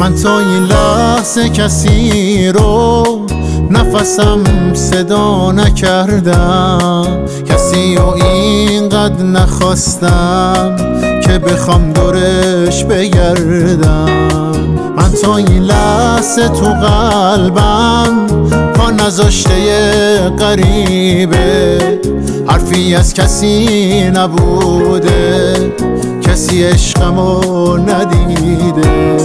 من تا این لحظه کسی رو نفسم صدا نکردم، کسی رو اینقدر نخواستم که بخوام دورش بگردم. من تا این لحظه تو قلبم پا نذاشته غریبه، حرفی از کسی نبوده، کسی عشقمو ندیده.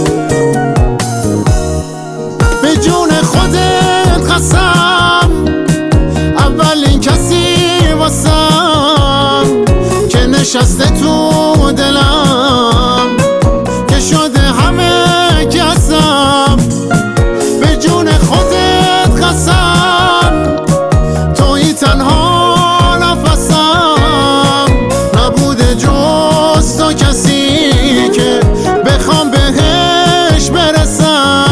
به جون خودت قسم اولین کسی واسم که نشسته تو دلم، که شده همه کسم. به جون خودت قسم تویی تنها نفسم، نبوده جز تو کسی که بخوام بهش برسم.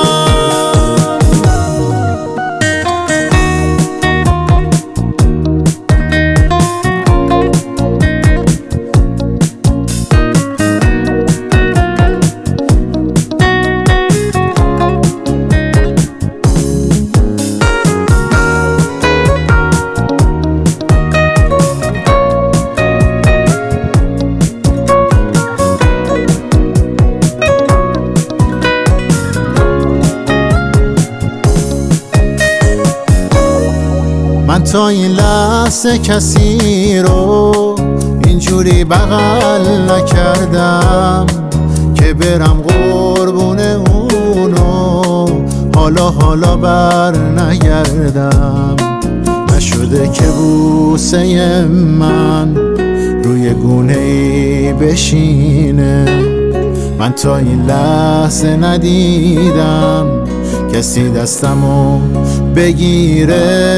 من تا این لحظه کسی رو اینجوری بغل نکردم که برم قربون اونو حالا بر نگردم. نشده که بوسه من روی گونه‌ای بشینه، من تا این لحظه ندیدم کسی دستمو بگیره.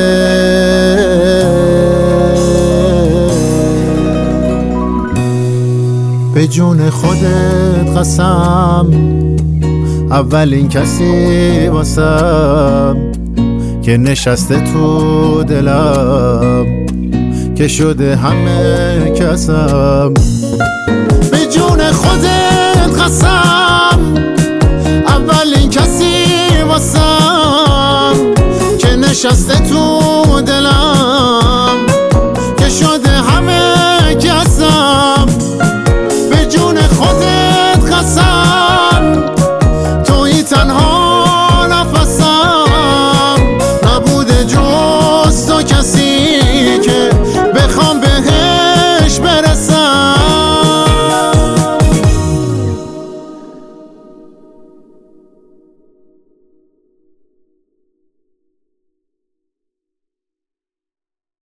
به جون خودت قسم اولین کسی واسم که نشسته تو دلم، که شده همه کسم. به جون خودت قسم اولین کسی واسم که نشسته